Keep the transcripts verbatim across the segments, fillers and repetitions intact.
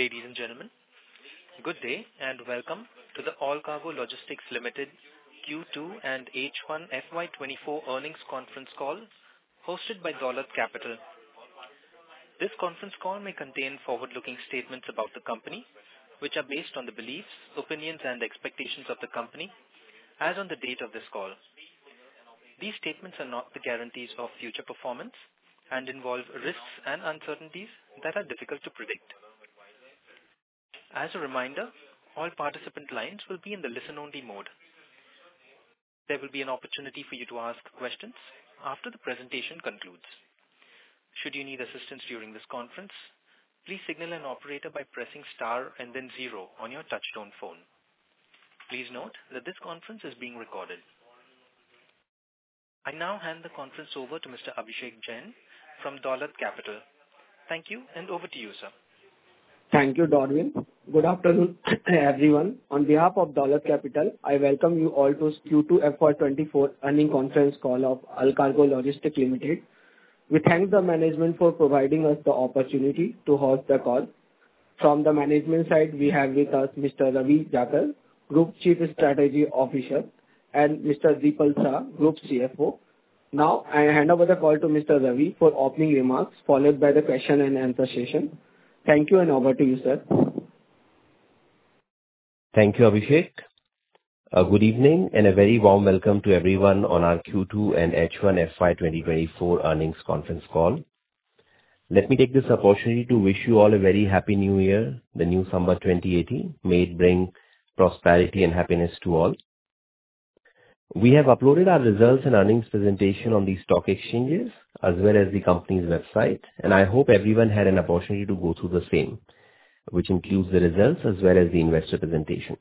Ladies and gentlemen, good day and welcome to the All Cargo Logistics Limited Q two and H one F Y twenty-four earnings conference call hosted by Dolat Capital. This conference call may contain forward-looking statements about the company, which are based on the beliefs, opinions and expectations of the company as on the date of this call. These statements are not the guarantees of future performance and involve risks and uncertainties that are difficult to predict. As a reminder, all participant lines will be in the listen-only mode. There will be an opportunity for you to ask questions after the presentation concludes. Should you need assistance during this conference, please signal an operator by pressing star and then zero on your touchtone phone. Please note that this conference is being recorded. I now hand the conference over to Mister Abhishek Jain from Dolat Capital. Thank you, and over to you, sir. Thank you, Darwin. Good afternoon, everyone. On behalf of Dolat Capital, I welcome you all to Q two F Y twenty-four earnings conference call of All Cargo Logistics Limited. We thank the management for providing us the opportunity to host the call. From the management side, we have with us Mister Ravi Jakar, Group Chief Strategy Officer, and Mister Deepal Shah, Group C F O. Now, I hand over the call to Mister Ravi for opening remarks, followed by the question and answer session. Thank you, and over to you, sir. Thank you, Abhishek. Uh, good evening and a very warm welcome to everyone on our Q two and H one F Y twenty twenty-four earnings conference call. Let me take this opportunity to wish you all a very happy new year, the new summer twenty eighteen. May it bring prosperity and happiness to all. We have uploaded our results and earnings presentation on the stock exchanges as well as the company's website, and I hope everyone had an opportunity to go through the same, which includes the results as well as the investor presentation.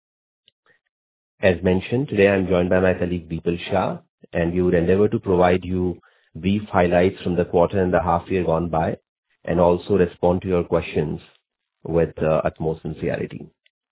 As mentioned, today I am joined by my colleague Deepal Shah, and we would endeavor to provide you brief highlights from the quarter and the half year gone by, and also respond to your questions with uh, utmost sincerity.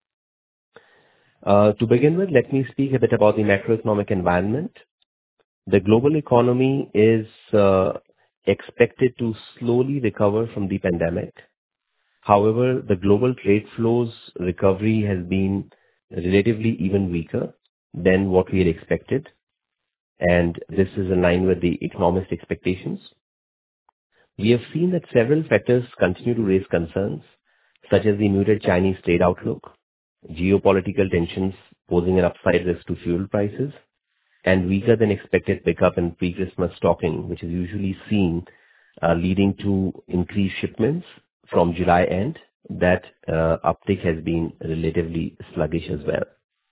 Uh, to begin with, let me speak a bit about the macroeconomic environment. The global economy is uh, expected to slowly recover from the pandemic. However, the global trade flows recovery has been relatively even weaker than what we had expected, and this is in line with the economist expectations. We have seen that several factors continue to raise concerns, such as the muted Chinese trade outlook, geopolitical tensions posing an upside risk to fuel prices, and weaker than expected pickup in pre-Christmas stocking, which is usually seen uh, leading to increased shipments from July end. That uh, uptick has been relatively sluggish as well.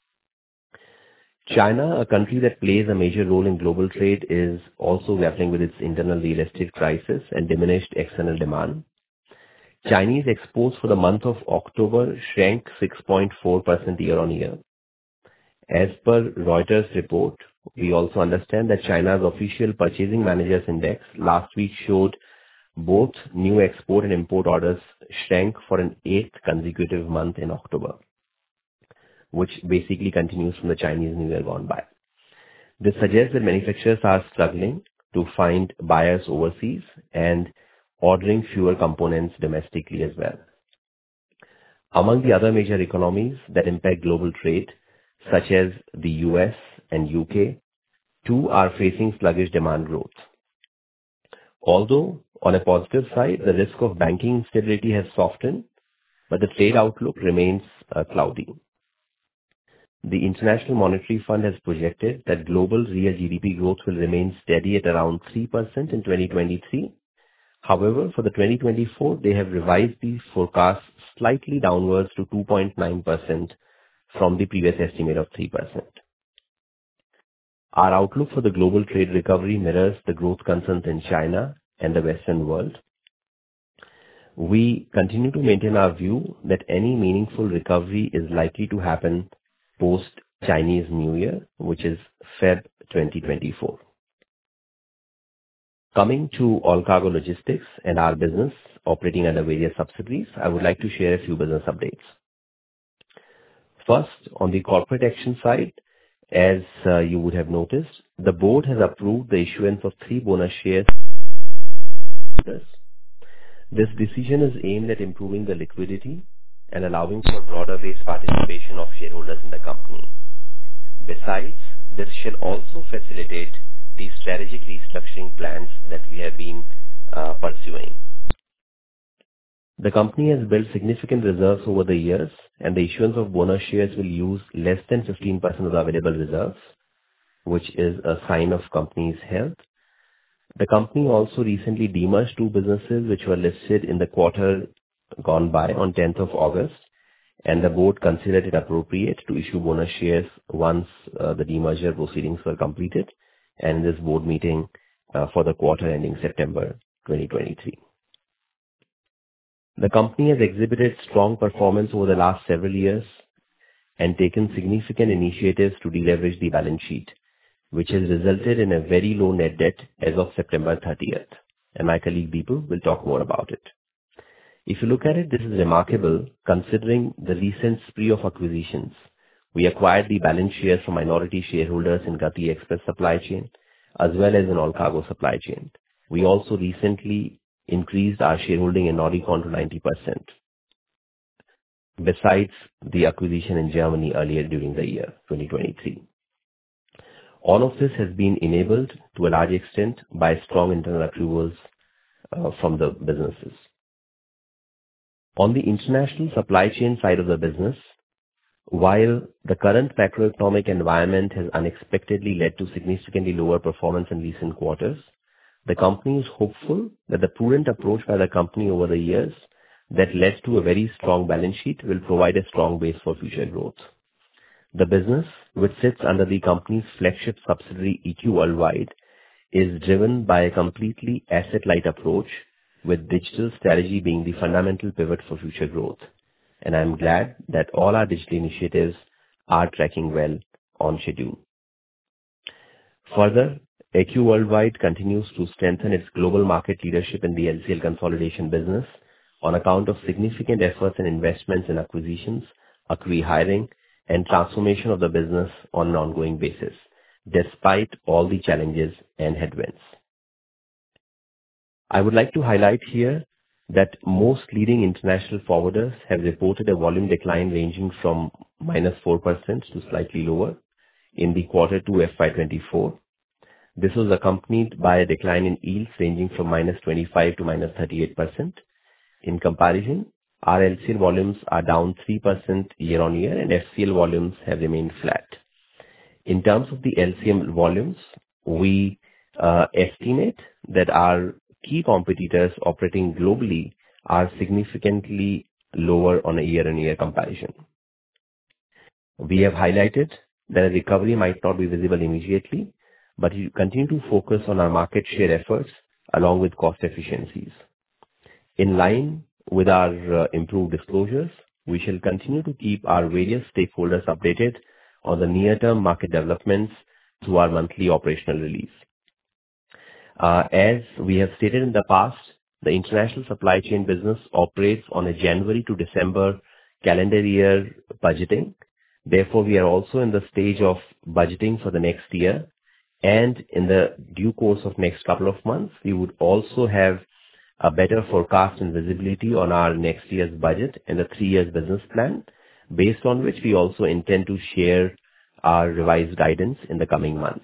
China, a country that plays a major role in global trade, is also grappling with its internal real estate crisis and diminished external demand. Chinese exports for the month of October shrank six point four percent year-on-year. As per Reuters report, we also understand that China's official Purchasing Managers Index last week showed both new export and import orders shrank for an eighth consecutive month in October, which basically continues from the Chinese New Year gone by. This suggests that manufacturers are struggling to find buyers overseas and ordering fewer components domestically as well. Among the other major economies that impact global trade, such as the U S and U K, too are facing sluggish demand growth. Although, on a positive side, the risk of banking instability has softened, but the trade outlook remains uh, cloudy. The International Monetary Fund has projected that global real G D P growth will remain steady at around three percent in twenty twenty-three. However, for the twenty twenty-four, they have revised the forecast slightly downwards to two point nine percent from the previous estimate of three percent. Our outlook for the global trade recovery mirrors the growth concerns in China and the Western world. We continue to maintain our view that any meaningful recovery is likely to happen post-Chinese New Year, which is February twenty twenty-four. Coming to All Cargo Logistics and our business operating under various subsidiaries, I would like to share a few business updates. First, on the corporate action side, as uh, you would have noticed, the board has approved the issuance of three bonus shares. This decision is aimed at improving the liquidity and allowing for broader-based participation of shareholders in the company. Besides, this shall also facilitate the strategic restructuring plans that we have been uh, pursuing. The company has built significant reserves over the years, and the issuance of bonus shares will use less than fifteen percent of the available reserves, which is a sign of company's health. The company also recently demerged two businesses which were listed in the quarter gone by on tenth of August, and the board considered it appropriate to issue bonus shares once uh, the demerger proceedings were completed, and in this board meeting uh, for the quarter ending September twenty twenty-three. The company has exhibited strong performance over the last several years and taken significant initiatives to deleverage the balance sheet, which has resulted in a very low net debt as of September thirtieth, and my colleague Deepu will talk more about it. If you look at it, this is remarkable considering the recent spree of acquisitions. We acquired the balance shares from minority shareholders in Gati Express Supply Chain as well as in All Cargo Supply Chain. We also recently increased our shareholding in Noricon to ninety percent. Besides the acquisition in Germany earlier during the year twenty twenty-three. All of this has been enabled to a large extent by strong internal accruals uh, from the businesses. On the international supply chain side of the business, while the current macroeconomic environment has unexpectedly led to significantly lower performance in recent quarters, the company is hopeful that the prudent approach by the company over the years that led to a very strong balance sheet will provide a strong base for future growth. The business, which sits under the company's flagship subsidiary E Q Worldwide, is driven by a completely asset-light approach, with digital strategy being the fundamental pivot for future growth. And I'm glad that all our digital initiatives are tracking well on schedule. Further, E Q Worldwide continues to strengthen its global market leadership in the L C L consolidation business on account of significant efforts and investments in acquisitions, acqui-hiring, and transformation of the business on an ongoing basis, despite all the challenges and headwinds. I would like to highlight here that most leading international forwarders have reported a volume decline ranging from minus four percent to slightly lower in the quarter two F Y twenty-four. This was accompanied by a decline in yields ranging from minus twenty-five to minus thirty-eight percent. In comparison, our L C L volumes are down three percent year on year and F C L volumes have remained flat. In terms of the L C M volumes, we uh, estimate that our key competitors operating globally are significantly lower on a year-on-year comparison. We have highlighted that a recovery might not be visible immediately, but we continue to focus on our market share efforts along with cost efficiencies. In line with our uh, improved disclosures, we shall continue to keep our various stakeholders updated on the near-term market developments through our monthly operational release. Uh, as we have stated in the past, the international supply chain business operates on a January to December calendar year budgeting. Therefore, we are also in the stage of budgeting for the next year, and in the due course of next couple of months, we would also have a better forecast and visibility on our next year's budget and the three years business plan, based on which we also intend to share our revised guidance in the coming months.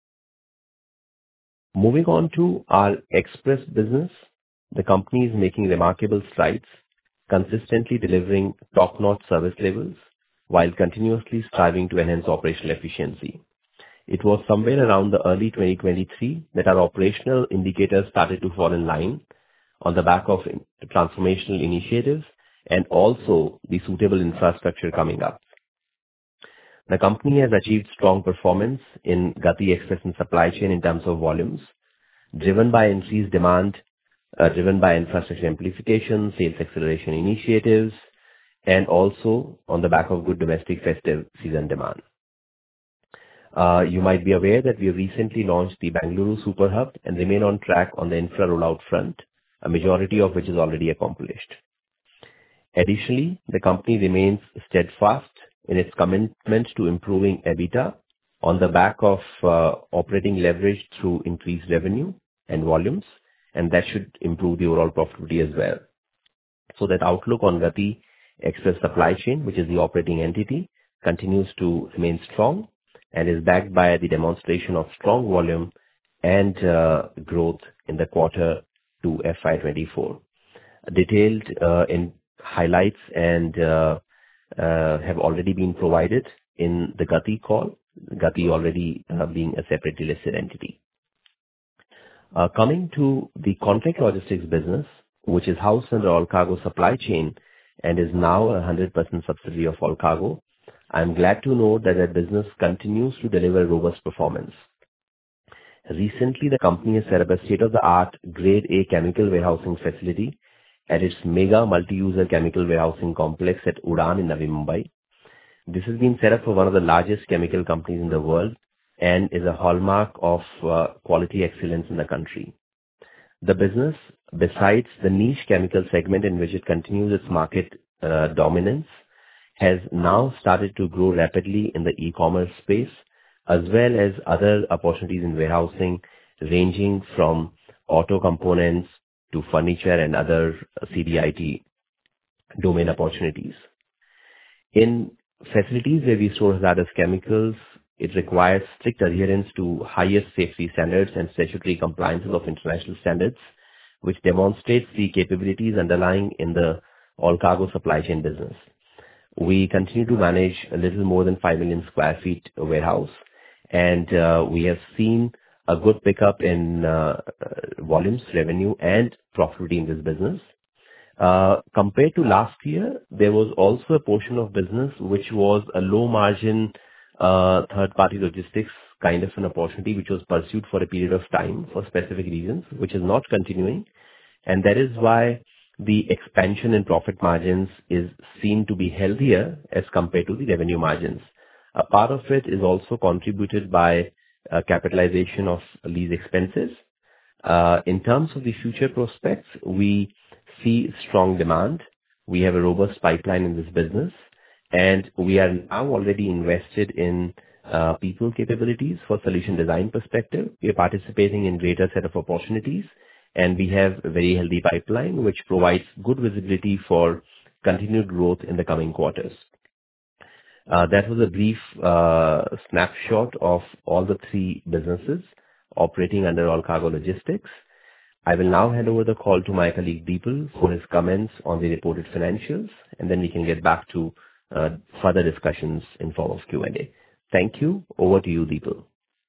Moving on to our express business, the company is making remarkable strides, consistently delivering top-notch service levels while continuously striving to enhance operational efficiency. It was somewhere around the early twenty twenty-three that our operational indicators started to fall in line on the back of transformational initiatives and also the suitable infrastructure coming up. The company has achieved strong performance in Gati Express and supply chain in terms of volumes, driven by increased demand, uh, driven by infrastructure amplification, sales acceleration initiatives, and also on the back of good domestic festive season demand. Uh, you might be aware that we have recently launched the Bangalore Super Hub and remain on track on the infra rollout front, a majority of which is already accomplished. Additionally, the company remains steadfast in its commitment to improving EBITDA on the back of uh, operating leverage through increased revenue and volumes, and that should improve the overall profitability as well. So that outlook on Gati Express Supply Chain, which is the operating entity, continues to remain strong and is backed by the demonstration of strong volume and uh, growth in the quarter two F Y twenty-four. Detailed uh, in highlights and uh, uh, have already been provided in the Gati call, Gati already uh, being a separately listed entity. Uh, coming to the contract logistics business, which is housed under All Cargo Supply Chain and is now a one hundred percent subsidiary of All Cargo, I'm glad to note that that business continues to deliver robust performance. Recently, the company has set up a state-of-the-art Grade A chemical warehousing facility at its mega multi-user chemical warehousing complex at Udaan in Navi Mumbai. This has been set up for one of the largest chemical companies in the world and is a hallmark of uh, quality excellence in the country. The business, besides the niche chemical segment in which it continues its market uh, dominance, has now started to grow rapidly in the e-commerce space, as well as other opportunities in warehousing ranging from auto components to furniture and other C D I T domain opportunities. In facilities where we store hazardous chemicals, it requires strict adherence to highest safety standards and statutory compliances of international standards, which demonstrates the capabilities underlying in the All Cargo Supply Chain business. We continue to manage a little more than five million square feet warehouse, and uh, we have seen a good pickup in uh, volumes, revenue, and profitability in this business. Uh, compared to last year, there was also a portion of business which was a low margin uh, third-party logistics kind of an opportunity which was pursued for a period of time for specific reasons, which is not continuing. And that is why the expansion in profit margins is seen to be healthier as compared to the revenue margins. A part of it is also contributed by uh, capitalization of lease expenses. Uh, in terms of the future prospects, we see strong demand. We have a robust pipeline in this business, and we are now already invested in uh, people capabilities for solution design perspective. We are participating in greater set of opportunities, and we have a very healthy pipeline which provides good visibility for continued growth in the coming quarters. Uh, that was a brief uh, snapshot of all the three businesses operating under All Cargo Logistics. I will now hand over the call to my colleague Deepal for his comments on the reported financials, and then we can get back to uh, further discussions in form of Q and A. Thank you. Over to you, Deepal.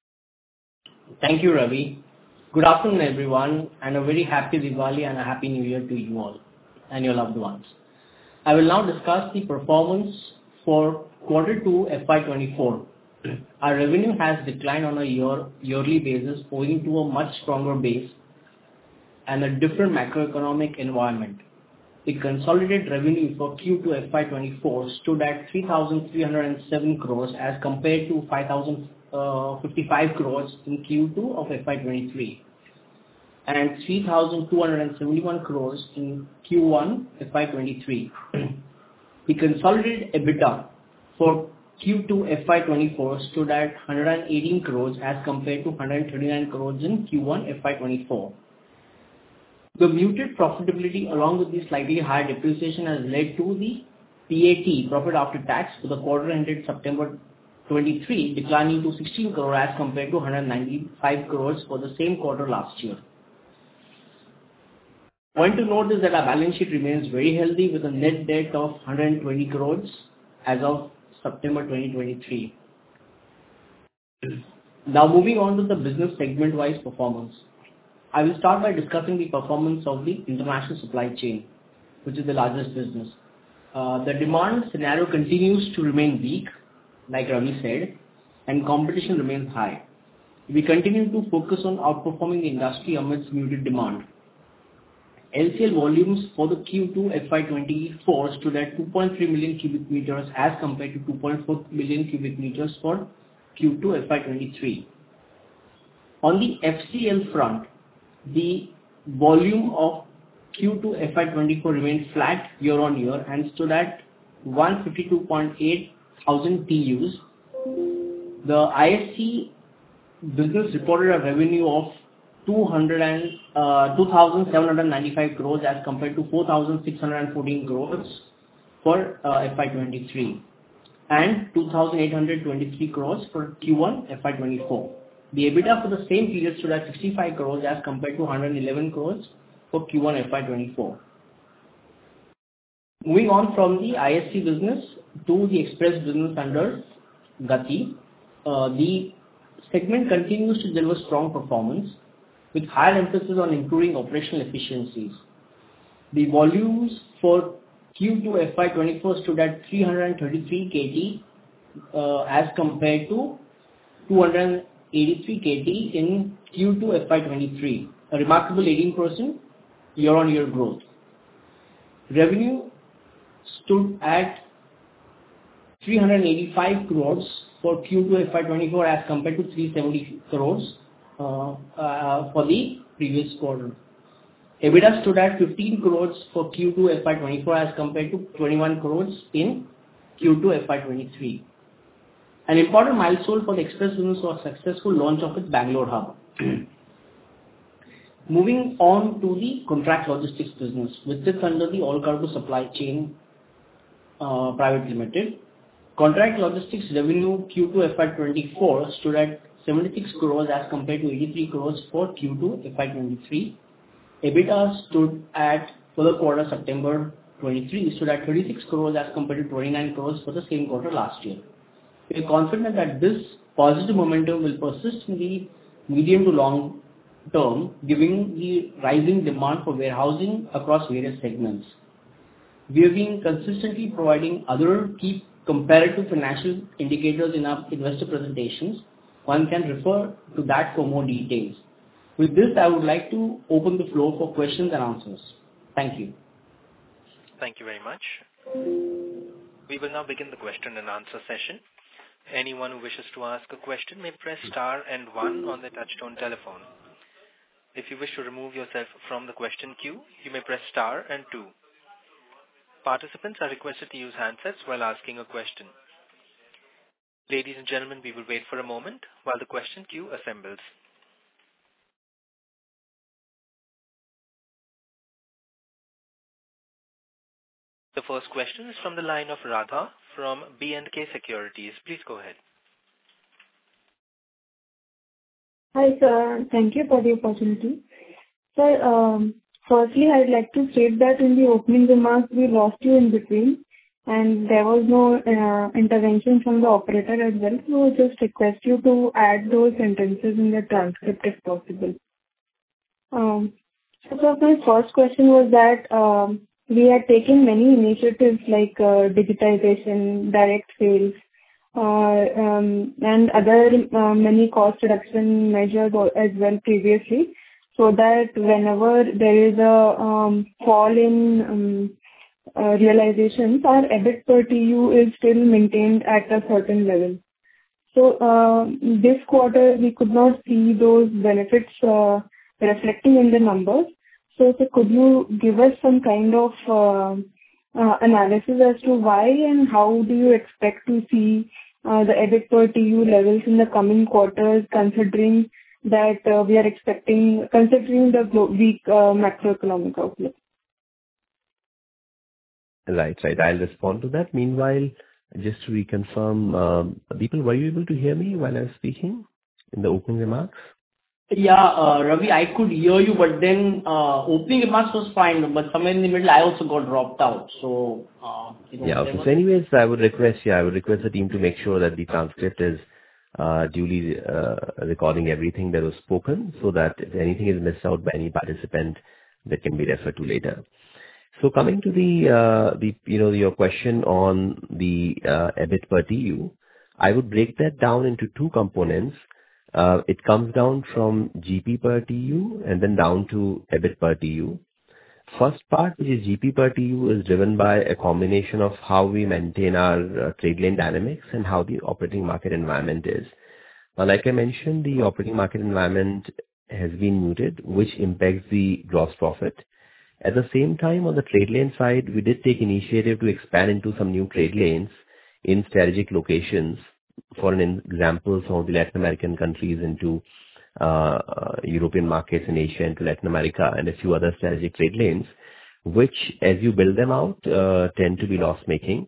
Thank you, Ravi. Good afternoon, everyone, and a very happy Diwali and a happy New Year to you all and your loved ones. I will now discuss the performance for quarter two F Y twenty-four. Our revenue has declined on a year yearly basis owing to a much stronger base and a different macroeconomic environment. The consolidated revenue for Q two F Y twenty-four stood at three thousand three hundred seven crores as compared to five thousand fifty-five crores in Q two of F Y twenty-three and three thousand two hundred seventy-one crores in Q one F Y twenty-three. The consolidated EBITDA for Q two F Y twenty-four stood at one hundred eighteen crores as compared to one hundred thirty-nine crores in Q one F Y twenty-four. The muted profitability along with the slightly higher depreciation has led to the P A T, profit after tax, for the quarter ended September twenty-three declining to sixteen crores as compared to one hundred ninety-five crores for the same quarter last year. Point to note is that our balance sheet remains very healthy with a net debt of one hundred twenty crores as of September twenty twenty-three. Now moving on to the business segment-wise performance. I will start by discussing the performance of the international supply chain, which is the largest business. Uh, the demand scenario continues to remain weak, like Ravi said, and competition remains high. We continue to focus on outperforming the industry amidst muted demand. L C L volumes for the Q two F Y twenty-four stood at two point three million cubic meters as compared to two point four million cubic meters for Q two F Y twenty-three. On the F C L front, the volume of Q two F Y twenty-four remained flat year on year and stood at one hundred fifty-two point eight thousand T Us. The I S C business reported a revenue of two thousand seven hundred ninety-five crores as compared to four thousand six hundred fourteen crores for uh, F Y twenty-three and two thousand eight hundred twenty-three crores for Q one F Y twenty-four. The EBITDA for the same period stood at sixty-five crores as compared to one hundred eleven crores for Q one F Y twenty-four. Moving on from the I S C business to the express business under Gati, uh, the segment continues to deliver strong performance with higher emphasis on improving operational efficiencies. The volumes for Q two F Y twenty-four stood at three hundred thirty-three kilotons uh, as compared to two hundred eighty-three kilotons in Q two F Y twenty-three, a remarkable eighteen percent year-on-year growth. Revenue stood at three hundred eighty-five crores for Q two F Y twenty-four as compared to three hundred seventy crores uh, uh, for the previous quarter. EBITDA stood at fifteen crores for Q two F Y twenty-four as compared to twenty-one crores in Q two F Y twenty-three. An important milestone for the express business was successful launch of its Bangalore hub. Moving on to the contract logistics business, which sits under the All Cargo Supply Chain uh, Private Limited. Contract logistics revenue Q two F Y twenty-four stood at seventy-six crores as compared to eighty-three crores for Q two F Y twenty-three. EBITDA stood at, for the quarter September twenty-three, stood at thirty-six crores as compared to twenty-nine crores for the same quarter last year. We are confident that this positive momentum will persist in the medium to long term, given the rising demand for warehousing across various segments. We have been consistently providing other key comparative financial indicators in our investor presentations. One can refer to that for more details. With this, I would like to open the floor for questions and answers. Thank you. Thank you very much. We will now begin the question and answer session. Anyone who wishes to ask a question may press star and one on the touchtone telephone. If you wish to remove yourself from the question queue, you may press star and two. Participants are requested to use handsets while asking a question. Ladies and gentlemen, we will wait for a moment while the question queue assembles. The first question is from the line of Radha from B and K Securities. Please go ahead. Hi, sir. Thank you for the opportunity. Sir, um, firstly, I'd like to state that in the opening remarks, we lost you in between, and there was no uh, intervention from the operator as well. So just request you to add those sentences in the transcript if possible. Um, so sir, my first question was that um, we had taken many initiatives like uh, digitization, direct sales, uh, um, and other uh, many cost reduction measures as well previously, so that whenever there is a um, fall in um, uh, realizations, our EBIT per T U is still maintained at a certain level. So uh, this quarter we could not see those benefits uh, reflecting in the numbers. So, so could you give us some kind of uh, uh, analysis as to why and how do you expect to see uh, the EBIT per T U levels in the coming quarters, considering that uh, we are expecting, considering the weak uh, macroeconomic outlook? Right, right. I'll respond to that. Meanwhile, just to reconfirm, um, people, were you able to hear me while I was speaking in the opening remarks? Yeah, uh, Ravi, I could hear you, but then uh, opening remarks was fine, but somewhere in the middle I also got dropped out. So, uh, you know, yeah, okay. was... So anyways, I would request, yeah, I would request the team to make sure that the transcript is uh, duly uh, recording everything that was spoken, so that if anything is missed out by any participant, that can be referred to later. So coming to the, uh, the you know, your question on the uh, EBIT per T U, I would break that down into two components. Uh, it comes down from G P per T U and then down to EBIT per T U. First part, which is G P per T U, is driven by a combination of how we maintain our uh, trade lane dynamics and how the operating market environment is. Now, like I mentioned, the operating market environment has been muted, which impacts the gross profit. At the same time, on the trade lane side, we did take initiative to expand into some new trade lanes in strategic locations. For an example, some of the Latin American countries into uh, uh, European markets in Asia into Latin America and a few other strategic trade lanes, which, as you build them out, uh, tend to be loss-making.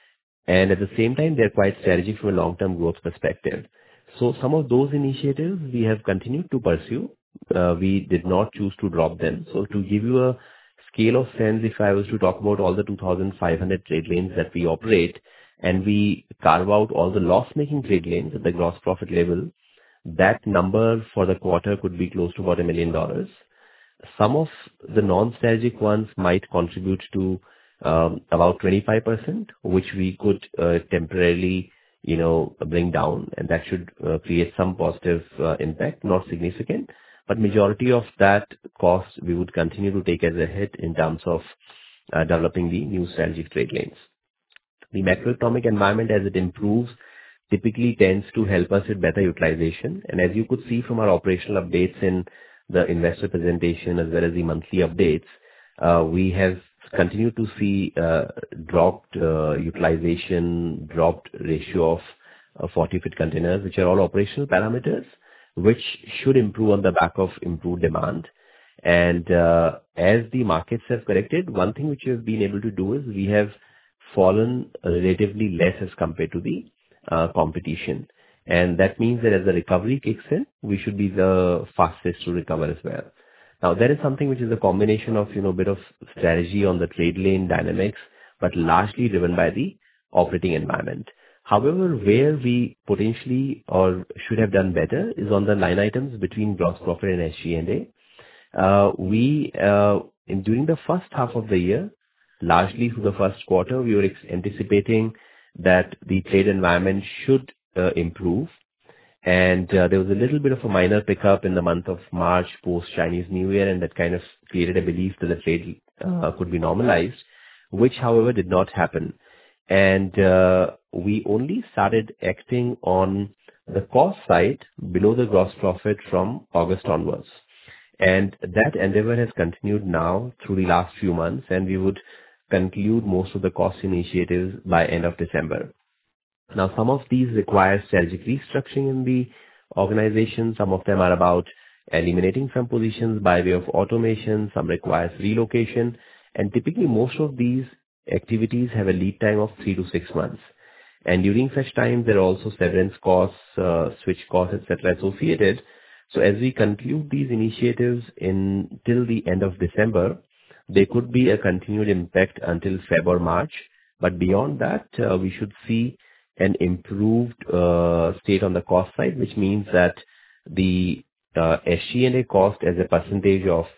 And at the same time, they're quite strategic from a long-term growth perspective. So some of those initiatives we have continued to pursue. Uh, we did not choose to drop them. So to give you a scale of sense, if I was to talk about all the two thousand five hundred trade lanes that we operate, and we carve out all the loss-making trade lanes at the gross profit level, that number for the quarter could be close to about a million dollars. Some of the non-strategic ones might contribute to um, about twenty-five percent, which we could uh, temporarily, you know, bring down, and that should uh, create some positive uh, impact, not significant. But majority of that cost we would continue to take as a hit in terms of uh, developing the new strategic trade lanes. The macroeconomic environment, as it improves, typically tends to help us with better utilization. And as you could see from our operational updates in the investor presentation as well as the monthly updates, uh, we have continued to see uh, dropped uh, utilization, dropped ratio of uh, forty feet containers, which are all operational parameters, which should improve on the back of improved demand. And uh, as the markets have corrected, one thing which we have been able to do is we have fallen relatively less as compared to the uh, competition. And that means that as the recovery kicks in, we should be the fastest to recover as well. Now, there is something which is a combination of, you know, a bit of strategy on the trade lane dynamics, but largely driven by the operating environment. However, where we potentially or should have done better is on the line items between gross profit and S G and A. Uh, we, uh, in, during the first half of the year, largely through the first quarter, we were ex- anticipating that the trade environment should uh, improve. And uh, there was a little bit of a minor pickup in the month of March post-Chinese New Year, and that kind of created a belief that the trade uh, could be normalized, which, however, did not happen. And uh, we only started acting on the cost side below the gross profit from August onwards. And that endeavor has continued now through the last few months, and we would conclude most of the cost initiatives by end of December. Now, some of these require strategic restructuring in the organization. Some of them are about eliminating some positions by way of automation. Some requires relocation. And typically, most of these activities have a lead time of three to six months. And during such time, there are also severance costs, uh, switch costs, et cetera associated. So as we conclude these initiatives in till the end of December, there could be a continued impact until February or March. But beyond that, uh, we should see an improved uh, state on the cost side, which means that the uh, S G and A cost as a percentage of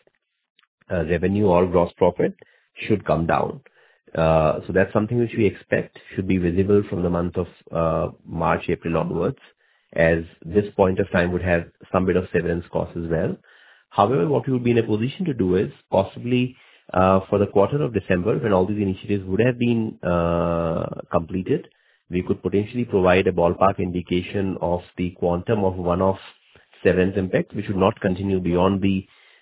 uh, revenue or gross profit should come down. Uh, so that's something which we expect should be visible from the month of uh, March, April onwards, as this point of time would have some bit of severance costs as well. However, what we would be in a position to do is possibly uh, for the quarter of December, when all these initiatives would have been uh, completed, we could potentially provide a ballpark indication of the quantum of one-off severance impact, which would not continue beyond the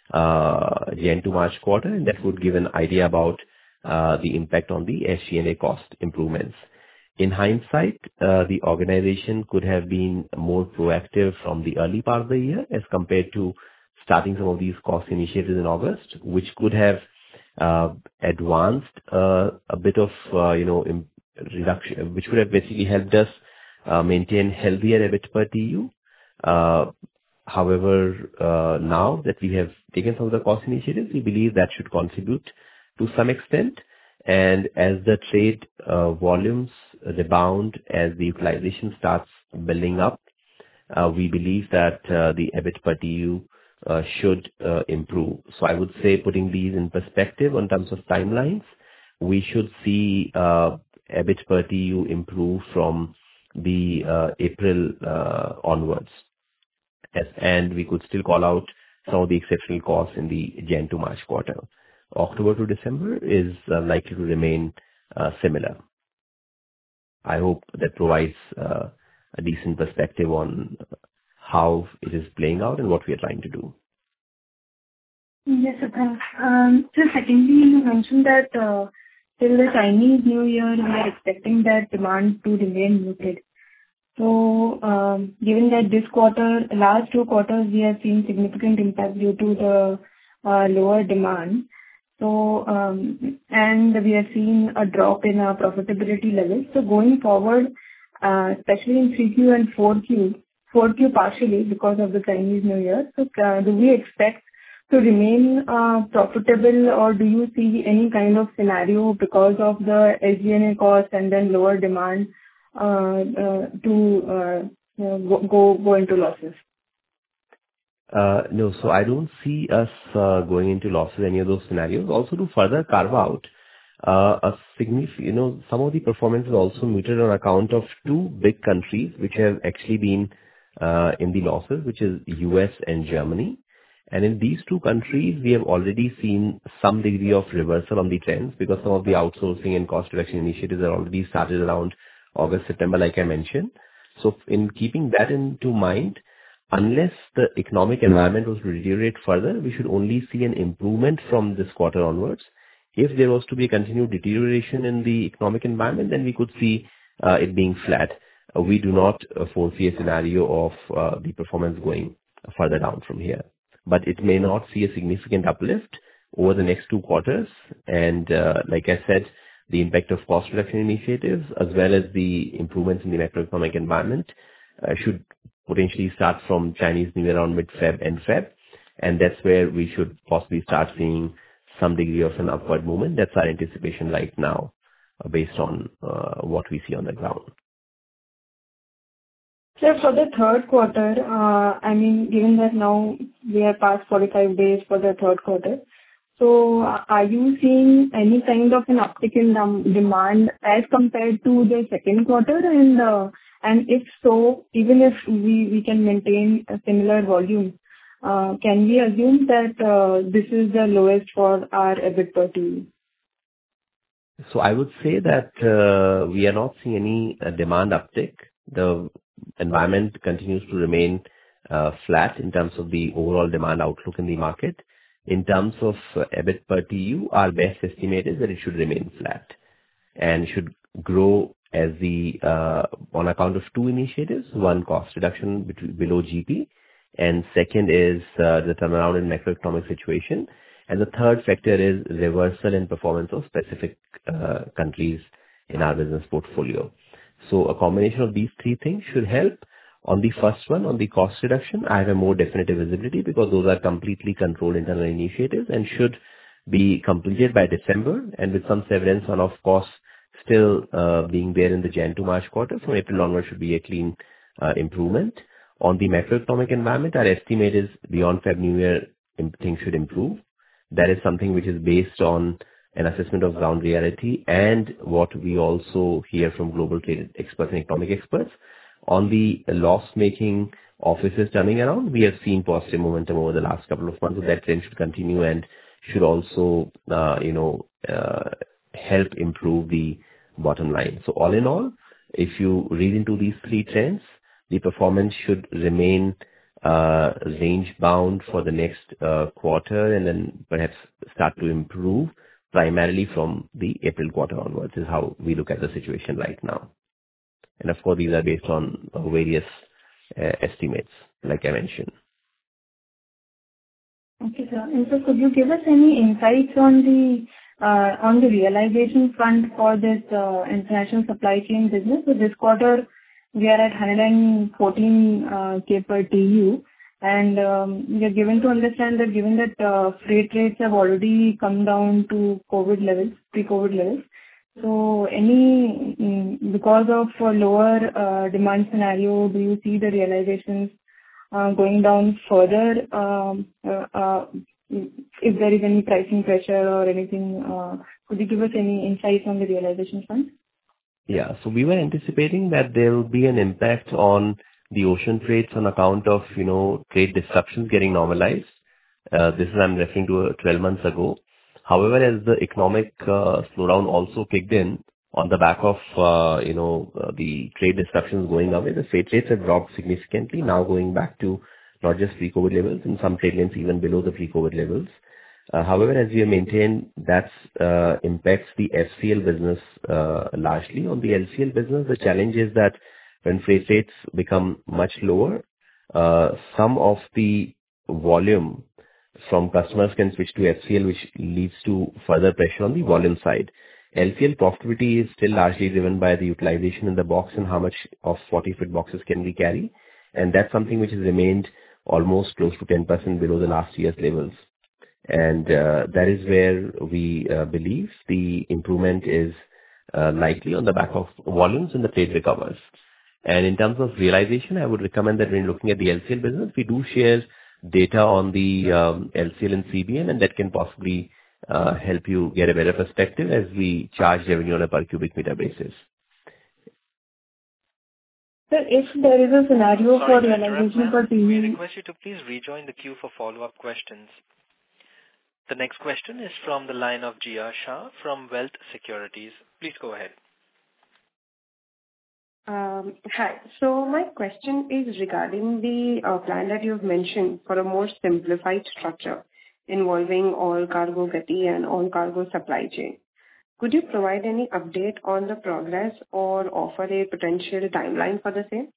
uh, Jan to March quarter, and that would give an idea about uh, the impact on the S G and A cost improvements. In hindsight, uh, the organization could have been more proactive from the early part of the year as compared to starting some of these cost initiatives in August, which could have uh, advanced uh, a bit of, uh, you know, im- reduction, which would have basically helped us uh, maintain healthier EBIT per T U. Uh, however, uh, now that we have taken some of the cost initiatives, we believe that should contribute to some extent. And as the trade uh, volumes rebound, as the utilization starts building up, uh, we believe that uh, the EBIT per T U uh, should uh, improve. So I would say, putting these in perspective in terms of timelines, we should see uh, EBIT per T U improve from the uh, April uh, onwards. Yes, and we could still call out some of the exceptional costs in the Jan to March quarter. October to December is uh, likely to remain uh, similar. I hope that provides uh, a decent perspective on how it is playing out and what we are trying to do. Yes, sir. Thanks. Um, So secondly, you mentioned that uh, till the Chinese New Year, we are expecting that demand to remain muted. So, um, given that this quarter, last two quarters, we have seen significant impact due to the uh, lower demand. So, um, and we have seen a drop in our profitability levels. So going forward, uh, especially in three Q and four Q, four Q partially because of the Chinese New Year. So, uh, do we expect to remain uh, profitable, or do you see any kind of scenario because of the S G and A cost and then lower demand uh, uh, to uh, you know, go go go into losses? Uh No. So I don't see us uh going into losses in any of those scenarios. Also, to further carve out, uh a significant, you know, some of the performance is also muted on account of two big countries which have actually been uh in the losses, which is U S and Germany. And in these two countries, we have already seen some degree of reversal on the trends because some of the outsourcing and cost reduction initiatives are already started around August, September, like I mentioned. So in keeping that into mind, unless the economic environment was to deteriorate further, we should only see an improvement from this quarter onwards. If there was to be a continued deterioration in the economic environment, then we could see uh, it being flat. Uh, We do not uh, foresee a scenario of uh, the performance going further down from here. But it may not see a significant uplift over the next two quarters. And uh, like I said, the impact of cost reduction initiatives as well as the improvements in the macroeconomic environment uh, should potentially start from Chinese New Year around mid-Feb and Feb. And that's where we should possibly start seeing some degree of an upward movement. That's our anticipation right now, uh, based on uh, what we see on the ground. Sir, for the third quarter, uh, I mean, given that now we are past forty-five days for the third quarter, so uh, are you seeing any kind of an uptick in dam- demand as compared to the second quarter? And uh, and if so, even if we we can maintain a similar volume, uh, can we assume that uh, this is the lowest for our EBIT per T U? So I would say that uh, we are not seeing any uh, demand uptick. The environment continues to remain uh, flat in terms of the overall demand outlook in the market. In terms of uh, EBIT per T U, our best estimate is that it should remain flat and should grow as the uh, on account of two initiatives. One, cost reduction between, below G P, and second is uh, the turnaround in macroeconomic situation. And the third factor is reversal in performance of specific uh, countries in our business portfolio. So a combination of these three things should help. On the first one, on the cost reduction, I have a more definitive visibility because those are completely controlled internal initiatives and should be completed by December, and with some severance on of costs still uh, being there in the Jan to March quarter. From April onward should be a clean uh, improvement. On the macroeconomic environment, our estimate is beyond Feb New Year, im- things should improve. That is something which is based on an assessment of ground reality and what we also hear from global trade experts and economic experts. On the loss-making offices turning around, we have seen positive momentum over the last couple of months. So that trend should continue and should also, uh, you know, uh, help improve the bottom line. So all in all, if you read into these three trends, the performance should remain uh, range-bound for the next uh, quarter and then perhaps start to improve primarily from the April quarter onwards is how we look at the situation right now. And of course, these are based on uh, various uh, estimates, like I mentioned. Okay, sir. And so could you give us any insights on the uh, on the realization front for this uh, international supply chain business? So this quarter, we are at one hundred fourteen uh, K per T U, and um, we are given to understand that given that uh, freight rates have already come down to COVID levels, pre-COVID levels, so any mm, because of a lower uh, demand scenario, do you see the realizations uh, going down further? Um, uh, uh, if there is any pricing pressure or anything, uh, could you give us any insights on the realization front? Yeah. So we were anticipating that there would be an impact on the ocean freights on account of, you know, trade disruptions getting normalized. Uh, This is I'm referring to uh, twelve months ago. However, as the economic uh, slowdown also kicked in on the back of, uh, you know, uh, the trade disruptions going away, the freight rates have dropped significantly, now going back to not just pre-COVID levels, in some trade lanes even below the pre-COVID levels. Uh, However, as we have maintained, that uh, impacts the F C L business uh, largely. On the L C L business, the challenge is that when freight rates become much lower, uh, some of the volume from customers can switch to H C L, which leads to further pressure on the volume side. L C L profitability is still largely driven by the utilization in the box and how much of forty-foot boxes can we carry. And that's something which has remained almost close to ten percent below the last year's levels. And uh, that is where we uh, believe the improvement is uh, likely on the back of volumes and the trade recovers. And in terms of realization, I would recommend that when looking at the L C L business, we do share data on the um, L C L and C B M, and that can possibly uh, help you get a better perspective as we charge revenue on a per cubic meter basis. Sir, if there is a scenario Sorry for to interrupt, realization ma'am. for T We V. request you to please rejoin the queue for follow-up questions. The next question is from the line of Jia Shah from Wealth Securities. Please go ahead. Um, Hi. So my question is regarding the uh, plan that you've mentioned for a more simplified structure involving all cargo gati and all cargo supply chain. Could you provide any update on the progress or offer a potential timeline for the same?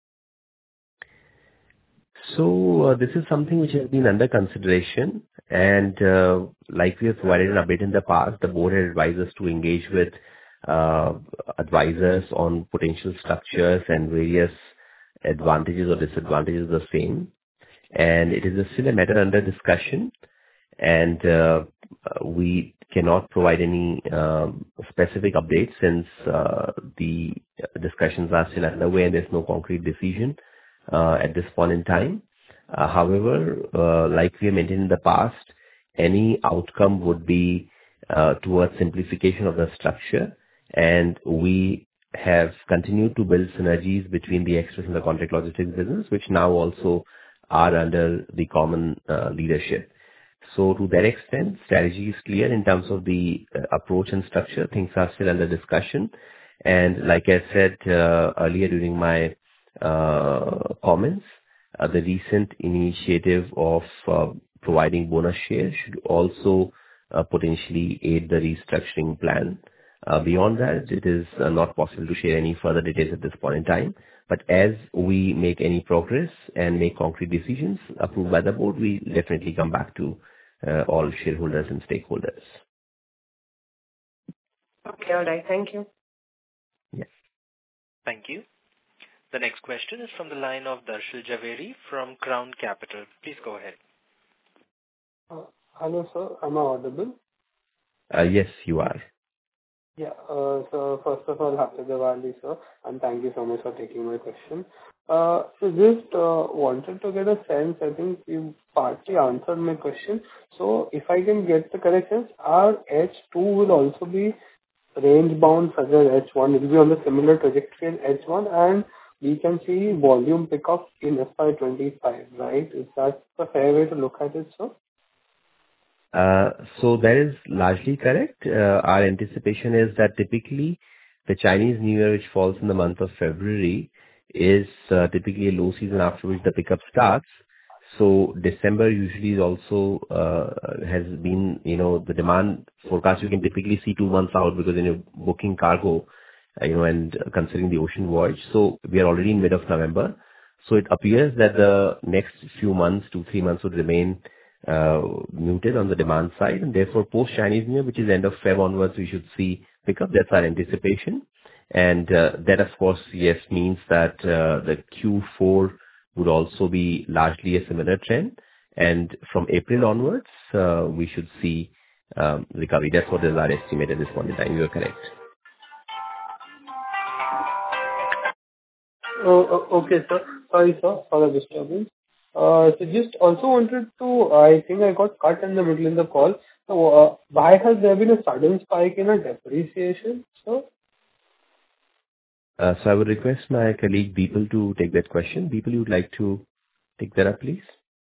So uh, this is something which has been under consideration, and uh, like we have provided an update in the past, the board has advised us to engage with uh, advisors on potential structures and various advantages or disadvantages of the same. And it is still a matter under discussion, and uh, we cannot provide any um, specific updates since uh, the discussions are still underway and there's no concrete decision uh, at this point in time. Uh, however, uh, like we have maintained in the past, any outcome would be uh, towards simplification of the structure, and we have continued to build synergies between the express and the contract logistics business, which now also are under the common uh, leadership. So to that extent, strategy is clear in terms of the uh, approach and structure. Things are still under discussion. And like I said uh, earlier during my uh, comments, uh, the recent initiative of uh, providing bonus shares should also uh, potentially aid the restructuring plan. Uh, beyond that, it is uh, not possible to share any further details at this point in time. But as we make any progress and make concrete decisions approved by the board, we definitely come back to uh, all shareholders and stakeholders. Okay, all right. Thank you. Yes. Thank you. The next question is from the line of Darshil Javeri from Crown Capital. Please go ahead. Uh, Hello, sir. Am I audible? Uh, yes, you are. Yeah. Uh, so first of all, happy Diwali, sir, and thank you so much for taking my question. Uh, so just uh, wanted to get a sense. I think you partly answered my question. So if I can get the correct sense, our H two will also be range bound such as H one. It will be on the similar trajectory as H one, and we can see volume pickup in F Y twenty-five, right? Is that the fair way to look at it, sir? Uh, so that is largely correct. Uh, our anticipation is that typically the Chinese New Year, which falls in the month of February, is uh, typically a low season after which the pickup starts. So December usually is also uh, has been, you know, the demand forecast you can typically see two months out because when you're booking cargo, uh, you know, and considering the ocean voyage. So we are already in mid of November. So it appears that the next few months, two, three months would remain uh, muted on the demand side, and therefore post-Chinese New Year, which is end of Feb onwards, we should see pickup. That's our anticipation. And uh, that, of course, yes, means that uh, the Q four would also be largely a similar trend. And from April onwards, uh, we should see um, recovery. That's what is our estimate at this point in time. You are correct. Oh, oh, okay, sir. Sorry, sir, for the disturbance. Uh, so just also wanted to, I think I got cut in the middle in the call. So, uh, why has there been a sudden spike in a depreciation, sir? Uh, so I would request my colleague Deepal to take that question. Deepal, you would like to take that up, please?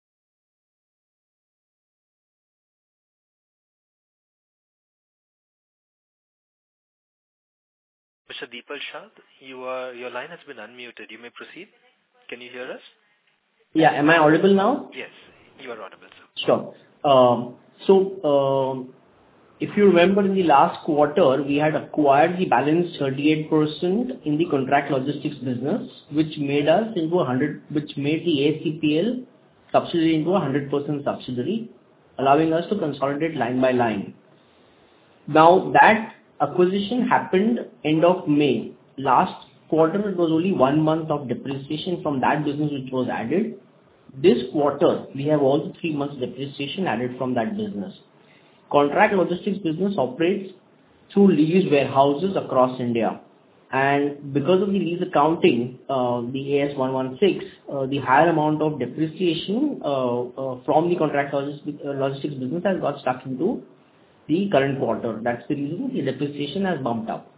Mister Deepal Shah, you are, your line has been unmuted. You may proceed. Can you hear us? Yeah, am I audible now? Yes, you are audible, sir. Sure. Um, so, um, if you remember in the last quarter, we had acquired the balance thirty-eight percent in the contract logistics business, which made us into a hundred, which made the A C P L subsidiary into a hundred percent subsidiary. allowing us to consolidate line by line. Now, that acquisition happened end of May. Last quarter, it was only one month of depreciation from that business which was added. This quarter, we have all the three months depreciation added from that business. Contract logistics business operates through leased warehouses across India. And because of the lease accounting, uh, the A S one sixteen, uh, the higher amount of depreciation uh, uh, from the contract logistics, uh, logistics business has got stuck into the current quarter. That's the reason the depreciation has bumped up.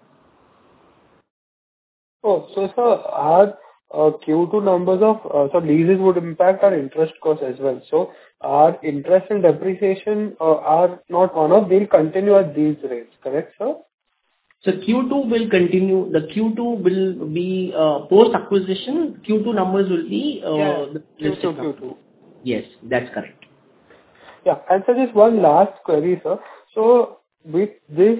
Oh, so sir, our uh, Q two numbers of uh, so leases would impact our interest cost as well. So our interest and depreciation uh, are not one of, they'll continue at these rates, correct, sir? So Q two will continue. The Q two will be uh, post-acquisition. Q two numbers will be uh, Yeah, the Q two, Q two. Yes, that's correct. Yeah, and so just one last query, sir. So with this,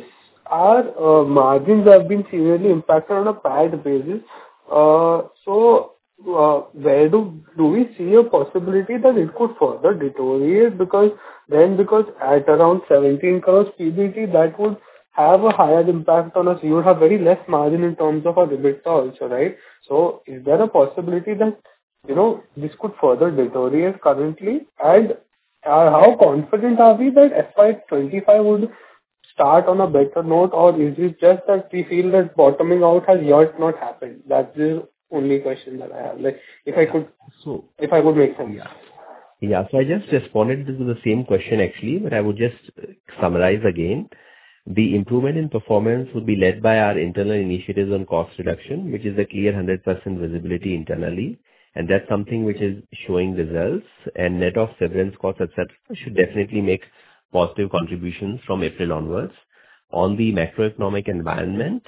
our uh, margins have been severely impacted on a P A T basis. Uh, so uh, where do do we see a possibility that it could further deteriorate? Because then, because at around seventeen crores P B T, that would have a higher impact on us. You would have very less margin in terms of our EBITDA also, right? So is there a possibility that, you know, this could further deteriorate currently? And uh, how confident are we that F Y twenty-five would start on a better note, or is it just that we feel that bottoming out has yet not happened? That's the only question that I have. Like, if I could, So, if I could make sense. yeah. Yeah, so I just responded to the same question actually, but I would just summarize again. The improvement in performance would be led by our internal initiatives on cost reduction, which is a clear one hundred percent visibility internally. And that's something which is showing results, and net of severance costs, et cetera, should definitely make positive contributions from April onwards. On the macroeconomic environment,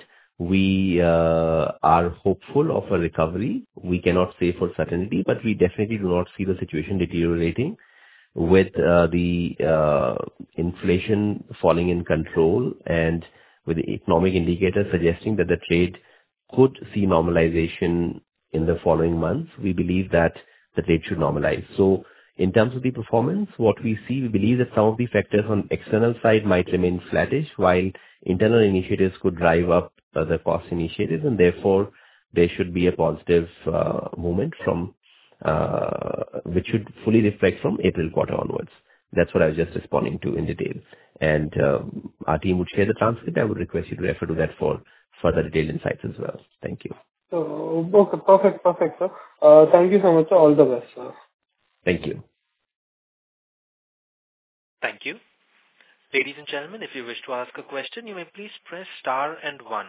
we uh, are hopeful of a recovery. We cannot say for certainty, but we definitely do not see the situation deteriorating with uh, the uh, inflation falling in control and with the economic indicators suggesting that the trade could see normalization in the following months. We believe that the trade should normalize. So in terms of the performance, what we see, we believe that some of the factors on external side might remain flattish, while internal initiatives could drive up uh, the cost initiatives, and therefore there should be a positive uh, movement from uh, which should fully reflect from April quarter onwards. That's what I was just responding to in detail. And uh, our team would share the transcript. I would request you to refer to that for further detailed insights as well. Thank you. So, okay, perfect, perfect, sir. Uh, thank you so much, sir. All the best, sir. Thank you. Thank you. Ladies and gentlemen, if you wish to ask a question, you may please press star and one.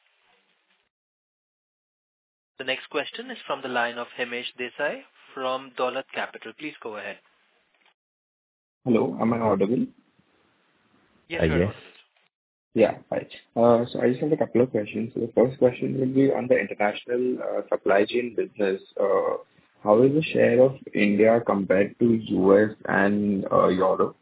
The next question is from the line of Himesh Desai from Dolat Capital. Please go ahead. Hello, am I audible? Yes, Uh, you're yes. audible. Yeah, hi. Uh, so I just have a couple of questions. So the first question will be on the international uh, supply chain business. Uh, how is the share of India compared to U S and uh, Europe?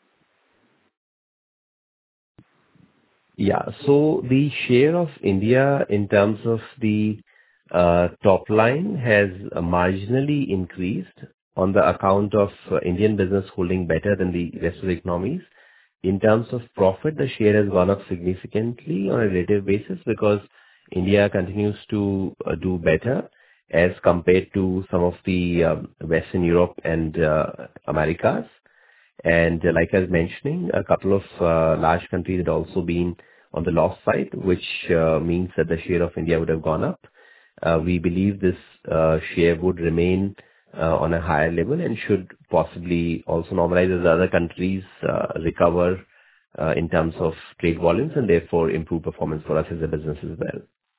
Yeah. So the share of India in terms of the uh, top line has uh, marginally increased on the account of uh, Indian business holding better than the rest of the economies. In terms of profit, the share has gone up significantly on a relative basis because India continues to uh, do better as compared to some of the um, Western Europe and uh, Americas. And uh, like I was mentioning, a couple of uh, large countries had also been on the loss side, which uh, means that the share of India would have gone up. Uh, we believe this uh, share would remain uh, on a higher level and should possibly also normalize as other countries uh, recover uh, in terms of trade volumes and therefore improve performance for us as a business as well.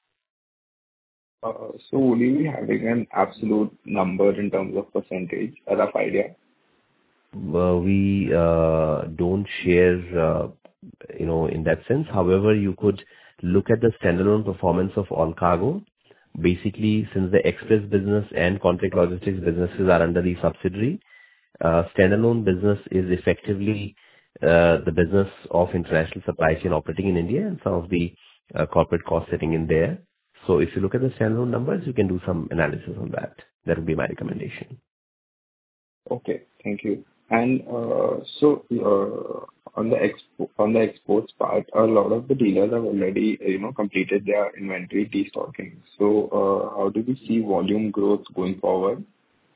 Uh, so would you be having an absolute number in terms of percentage, a rough idea? Uh, we uh, don't share, uh, you know, in that sense. However, you could look at the standalone performance of All Cargo. Basically, since the express business and contract logistics businesses are under the subsidiary, uh, standalone business is effectively uh, the business of international supply chain operating in India and some of the uh, corporate costs sitting in there. So if you look at the standalone numbers, you can do some analysis on that. That would be my recommendation. Okay, thank you. And uh, so uh, on the expo- on the exports part, a lot of the dealers have already, you know, completed their inventory destocking. So uh, how do we see volume growth going forward?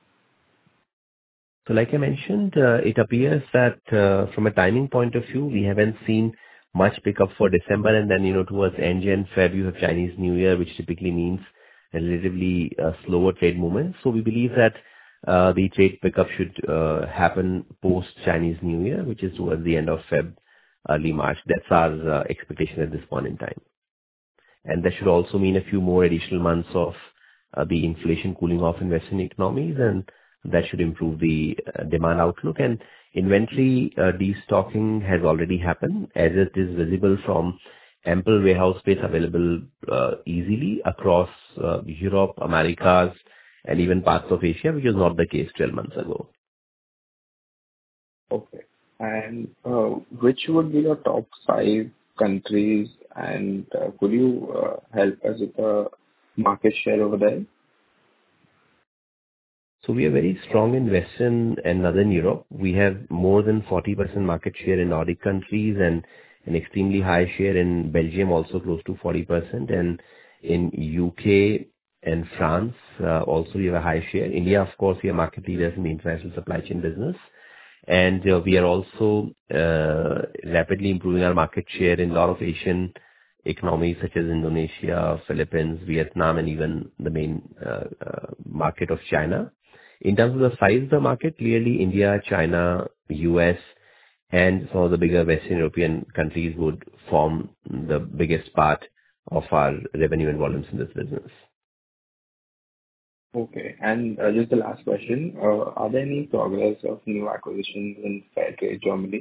So like I mentioned, uh, it appears that uh, from a timing point of view, we haven't seen much pickup for December, and then, you know, towards end Jan, Feb, you have Chinese New Year, which typically means a relatively uh, slower trade movement. So we believe that uh, the trade pickup should uh, happen post Chinese New Year, which is towards the end of Feb, early March. That's our uh, expectation at this point in time. And that should also mean a few more additional months of uh, the inflation cooling off in Western economies, and that should improve the uh, demand outlook. And inventory uh, destocking has already happened, as it is visible from ample warehouse space available uh, easily across uh, Europe, Americas, and even parts of Asia, which was not the case twelve months ago. Okay. And uh, which would be your top five countries, and uh, could you uh, help us with the market share over there? So we are very strong in Western and Northern Europe. We have more than forty percent market share in Nordic countries and an extremely high share in Belgium, also close to forty percent. And in U K and France, uh, also we have a high share. India, of course, we are market leaders in the international supply chain business. And uh, we are also uh, rapidly improving our market share in a lot of Asian economies such as Indonesia, Philippines, Vietnam, and even the main uh, uh, market of China. In terms of the size of the market, clearly India, China, U S, and some of the bigger Western European countries would form the biggest part of our revenue and volumes in this business. Okay. And uh, just the last question, uh, are there any progress of new acquisitions in Fairtrade Germany?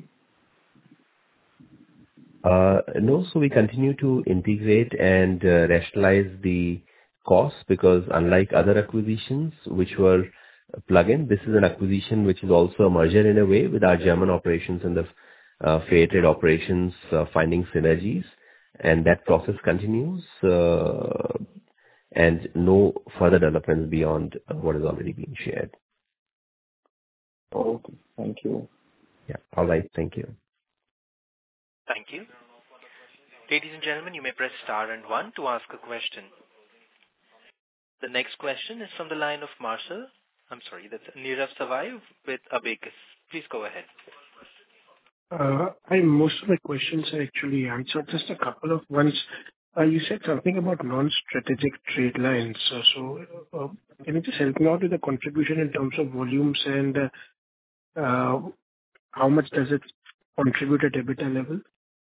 Uh No. So we continue to integrate and uh, rationalize the costs, because unlike other acquisitions which were plug-in, this is an acquisition which is also a merger in a way with our German operations and the uh, Fairtrade operations, uh, finding synergies, and that process continues, uh, and no further developments beyond uh, what has already been shared. Okay. Thank you. Yeah. All right. Thank you. Thank you. Ladies and gentlemen, you may press star and one to ask a question. The next question is from the line of Marcel. I'm sorry, that's Nirav Savai with Abakkus. Please go ahead. Uh, I most of my questions are actually answered. Just a couple of ones. Uh, You said something about non-strategic trade lines. So, so, uh, can you just help me out with the contribution in terms of volumes and uh, uh, how much does it contribute at EBITDA level?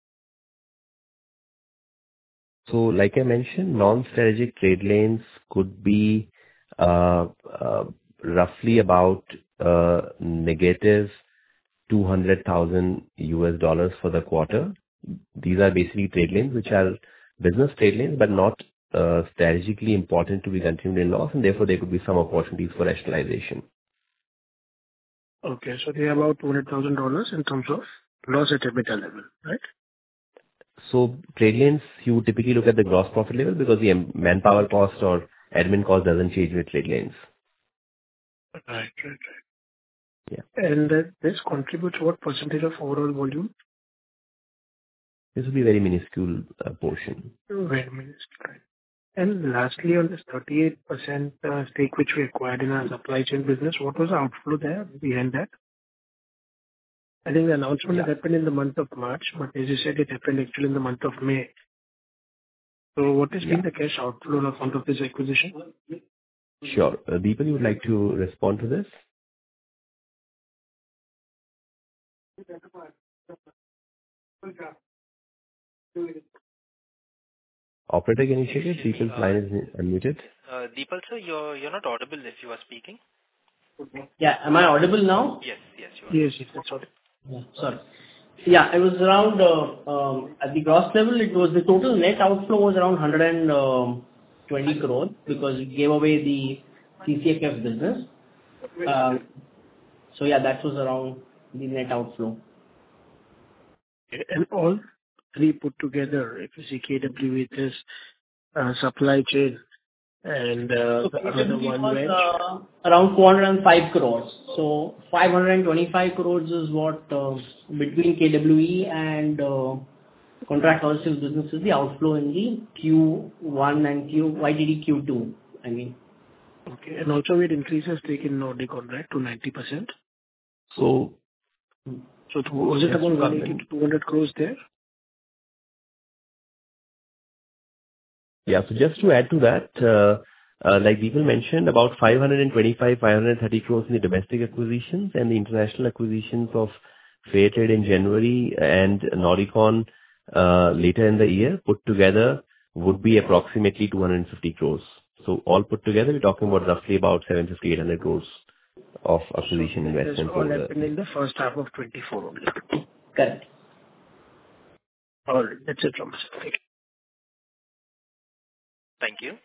So like I mentioned, non-strategic trade lanes could be uh, uh, roughly about uh, negative two hundred thousand U S dollars for the quarter. These are basically trade lanes which are business trade lanes, but not uh, strategically important to be continued in loss, and therefore there could be some opportunities for rationalization. Okay, so they are about two hundred thousand dollars in terms of loss at EBITDA level, right? So trade lanes, you typically look at the gross profit level because the em- manpower cost or admin cost doesn't change with trade lanes. Right, right, right. Yeah. And uh, this contributes what percentage of overall volume? This will be a very minuscule uh, portion. Very minuscule. Right. And lastly, on this thirty-eight percent uh, stake which we acquired in our supply chain business, what was the outflow there behind that? I think the announcement Yeah. had happened in the month of March, but as you said, it happened actually in the month of May. So what has Yeah. been the cash outflow on account of this acquisition? Sure. Uh, Deepan, you would like to respond to this? Operator, can you check it? Excuse me, Deepan's line is unmuted. Uh, Deepal sir, you're, you're not audible if you are speaking. Yeah. Am I audible now? Yes, yes, you are. Yes, yes, that's all. Yeah. Sorry. Yeah, it was around, uh, um, at the gross level, it was the total net outflow was around one hundred twenty crore because we gave away the C C F F business. Um, So yeah, that was around the net outflow. And all three put together, if you see K W with this uh, supply chain And uh, So the another K W E one was went uh, around four hundred five crores. So five hundred twenty-five crores is what uh, between K W E and uh, contract logistics business is the outflow in the Q one and Q Y T D Q two, I mean. okay. And also we had increased our stake in Nordic on that to ninety percent. So, So it- was it just to about come one eighty in, to two hundred crores there? yeah, so just to add to that, uh, uh, like people mentioned, about five hundred twenty-five, five hundred thirty crores in the domestic acquisitions and the international acquisitions of Fairtrade in January and Nordicon uh, later in the year put together would be approximately two hundred fifty crores. So all put together, we're talking about roughly about seven hundred fifty, eight hundred crores of acquisition So this investment all over the happened in the first half of twenty-four only. Correct. All right. That's it from us. Thank you. Thank you.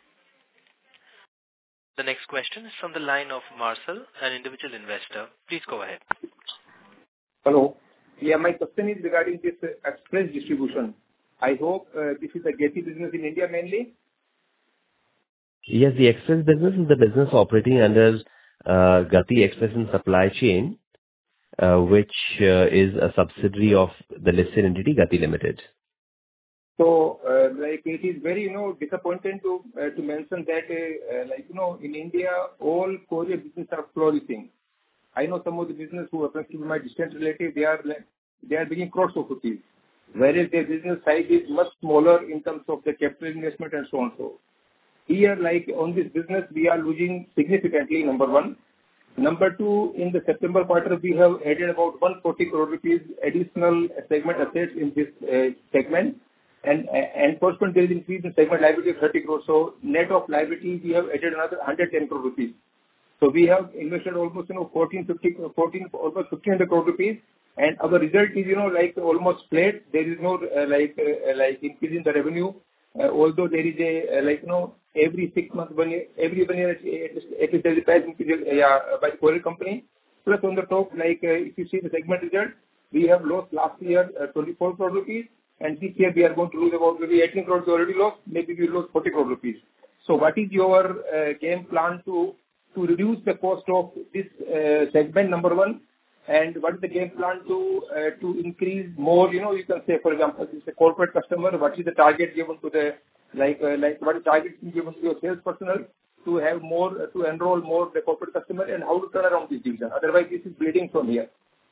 The next question is from the line of Marcel, an individual investor. Please go ahead. Hello. Yeah, my question is regarding this uh, express distribution. I hope uh, this is a Gati business in India mainly. Yes, the express business is the business operating under uh, Gati Express and Supply Chain, uh, which uh, is a subsidiary of the listed entity Gati Limited. So, uh, like, it is very, you know, disappointing to uh, to mention that, uh, uh, like, you know, in India, all courier business are flourishing. I know some of the business who happens to be my distant relative, they are like, they are making crores of rupees, whereas their business size is much smaller in terms of the capital investment and so on. So here, like on this business, we are losing significantly, number one. Number two, in the September quarter, we have added about one hundred forty crore rupees additional segment assets in this uh, segment. And and corresponding there is increase in segment liability of thirty crores. So net of liability, we have added another one hundred ten crore rupees. So we have invested almost, you know, fourteen fifty, fourteen, almost fifteen hundred crore rupees. And our result is, you know, like almost flat. There is no uh, like uh, like increase in the revenue. Uh, although there is a uh, like, you know, every six months, one year, every one year, at least, at least there is a price increase uh, yeah, by the courier company. Plus on the top, like uh, if you see the segment result, we have lost last year uh, twenty-four crore rupees. And this year we are going to lose about maybe eighteen crores already lost, maybe we lose forty crore rupees. So what is your uh, game plan to to reduce the cost of this uh, segment, number one? And what is the game plan to uh, to increase more, you know, you can say, for example, this is a corporate customer, what is the target given to the, like, uh, like what is the target given to your sales personnel to have more, uh, to enroll more the corporate customer, and how to turn around this division? Otherwise, this is bleeding from here.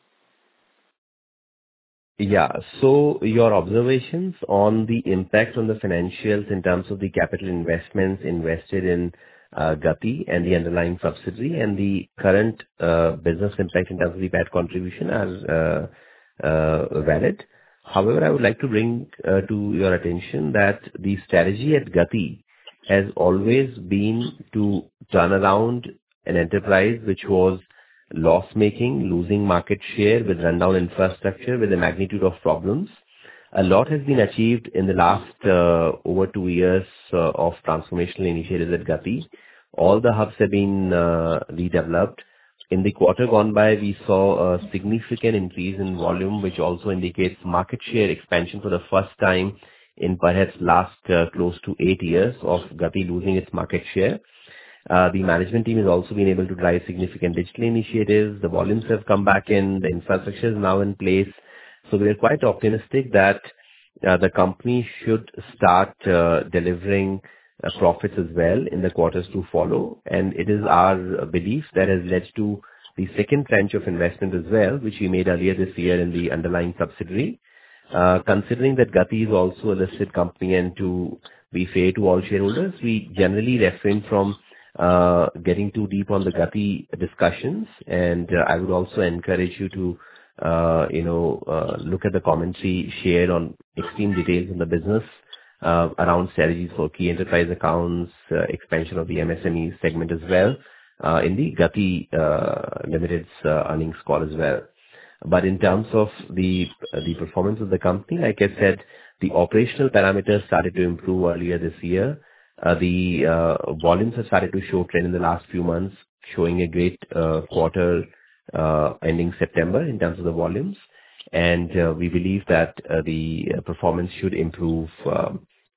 Yeah. So your observations on the impact on the financials in terms of the capital investments invested in uh, Gati and the underlying subsidiary and the current uh, business impact in terms of the P A T contribution are uh, uh, valid. However, I would like to bring uh, to your attention that the strategy at Gati has always been to turn around an enterprise which was loss-making, losing market share with rundown infrastructure, with a magnitude of problems. A lot has been achieved in the last uh, over two years uh, of transformational initiatives at Gati. All the hubs have been uh, redeveloped. In the quarter gone by, we saw a significant increase in volume, which also indicates market share expansion for the first time in perhaps last uh, close to eight years of Gati losing its market share. Uh, the management team has also been able to drive significant digital initiatives. The volumes have come back in. The infrastructure is now in place. So we are quite optimistic that uh, the company should start uh, delivering uh, profits as well in the quarters to follow. And it is our belief that has led to the second tranche of investment as well, which we made earlier this year in the underlying subsidiary. Uh, considering that Gati is also a listed company and to be fair to all shareholders, we generally refrain from Uh, getting too deep on the Gati discussions, and uh, I would also encourage you to, uh, you know, uh, look at the commentary shared on extreme details in the business uh, around strategies for key enterprise accounts, uh, expansion of the M S M E segment as well, uh, in the Gati uh, Limited's uh, earnings call as well. But in terms of the uh, the performance of the company, like I said, the operational parameters started to improve earlier this year. Uh, the uh, volumes have started to show trend in the last few months, showing a great uh, quarter uh, ending September in terms of the volumes. And uh, we believe that uh, the performance should improve um,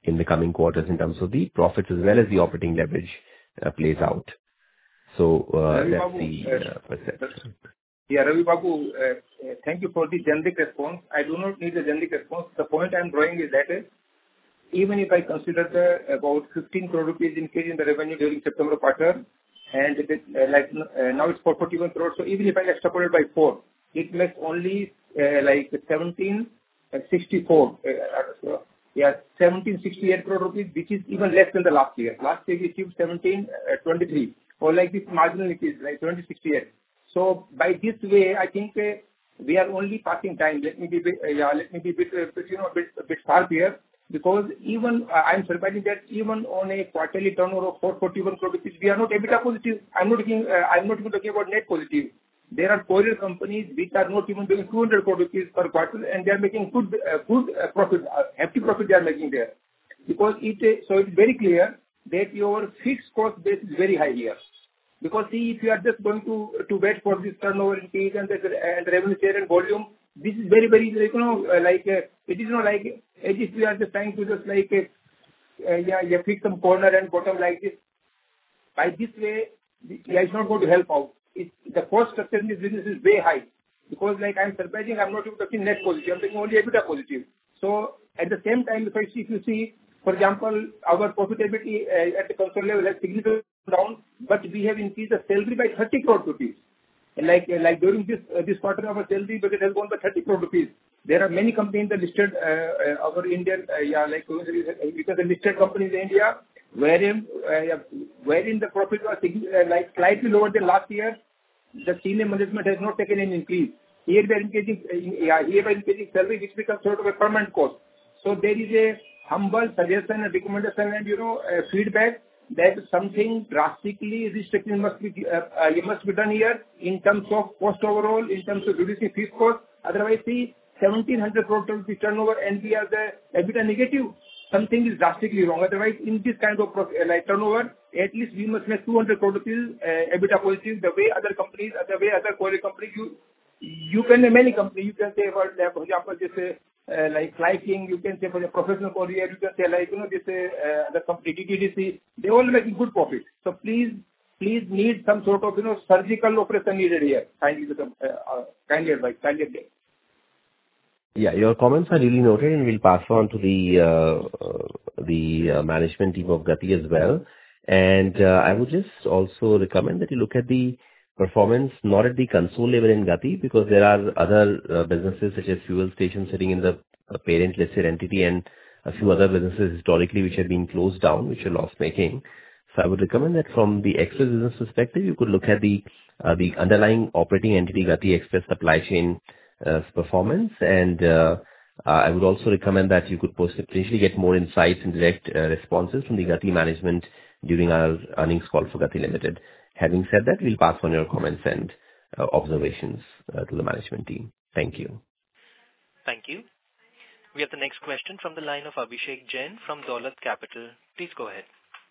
in the coming quarters in terms of the profits as well as the operating leverage uh, plays out. So uh, Ravi that's Babu, the uh, perception. Yeah, Ravi Babu, uh, uh, thank you for the generic response. I do not need a generic response. The point I am drawing is that uh, even if I consider the about fifteen crore rupees increase in the revenue during September quarter, and it is, uh, like uh, now it's four hundred forty-one crore. So even if I extrapolate by four, it makes only uh, like seventeen sixty-four. Uh, yeah, seventeen sixty-eight crore rupees, which is even less than the last year. Last year we achieved seventeen twenty-three, or like this marginal increase, like twenty sixty-eight. So by this way, I think uh, we are only passing time. Let me be, bit, uh, yeah, let me be bit, uh, bit, you know, bit, bit sharp here, because even uh, I'm surprised that even on a quarterly turnover of four hundred forty-one crore rupees, we are not EBITDA positive. I'm not talking, uh, I'm not even talking about net positive. There are courier companies which are not even doing two hundred crore rupees per quarter, and they are making good, uh, good uh, profit, uh, hefty profit they are making there. Because it, uh, so it's very clear that your fixed cost base is very high here. Because see, if you are just going to to wait for this turnover increase and the and revenue share and volume, this is very, very, you know, uh, like, uh, it is not like, as if we are just trying to just like, uh, uh, yeah, yeah, fix some corner and bottom like this. By this way, yeah, it's not going to help out. It, the cost structure in this business is way high. Because like I'm surprising, I'm not even talking net positive, I'm talking only EBITDA positive. So at the same time, if I see, if you see, for example, our profitability uh, at the console level has significantly down, but we have increased the salary by thirty crore rupees. Like, uh, like during this uh, this quarter, our salary budget has gone by thirty crore rupees. There are many companies that listed, uh, uh, our Indian, uh, yeah, like because the listed companies in India, wherein uh, wherein the profit was uh, like slightly lower than last year, the senior management has not taken an increase. Here we are increasing, uh, yeah, here we are increasing salary, which becomes sort of a permanent cost. So there is a humble suggestion and recommendation and, you know, uh, feedback that something drastically restricting must be uh, uh, must be done here in terms of cost overall, in terms of reducing fixed cost. Otherwise, see, seventeen hundred crore rupees turnover and we are the EBITDA negative. Something is drastically wrong. Otherwise, in this kind of uh, like turnover, at least we must make two hundred crore rupees uh, EBITDA positive. The way other companies, the way other courier companies, you you can many companies. You can say about, for example, this. Uh, Uh, like Flyking, you can say for the professional courier, you can say like, you know, this uh, the company D T D C, they all making good profit. So please, please need some sort of, you know, surgical operation needed here. Kindly, uh, uh, kindly advice, kindly advice. Yeah, your comments are really noted, and we'll pass on to the uh, uh, the uh, management team of Gati as well. And uh, I would just also recommend that you look at the performance not at the console level in Gati, because there are other uh, businesses such as fuel stations sitting in the uh, parent listed entity and a few other businesses historically which have been closed down, which are loss making. So I would recommend that from the express business perspective, you could look at the uh, the underlying operating entity Gati Express supply chain uh, performance, and uh, uh, I would also recommend that you could potentially get more insights and direct uh, responses from the Gati management during our earnings call for Gati Limited. Having said that, we'll pass on your comments and uh, observations uh, to the management team. Thank you. Thank you. We have the next question from the line of Abhishek Jain from Dolat Capital. Please go ahead.